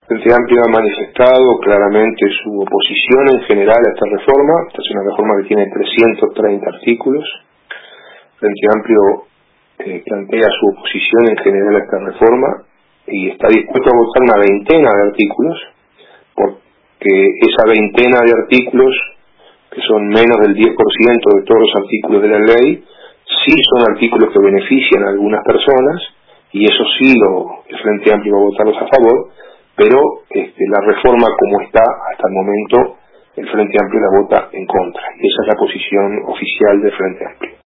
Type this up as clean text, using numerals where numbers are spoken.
Frente Amplio ha manifestado claramente su oposición en general a esta reforma. Esta es una reforma que tiene 330 artículos. Frente Amplio plantea su oposición en general a esta reforma y está dispuesto a votar una veintena de artículos, porque esa veintena de artículos, que son menos del 10% de todos los artículos de la ley, sí son artículos que benefician a algunas personas, y eso sí el Frente Amplio va a votarlos a favor, pero la reforma como está hasta el momento, el Frente Amplio la vota en contra, y esa es la posición oficial del Frente Amplio.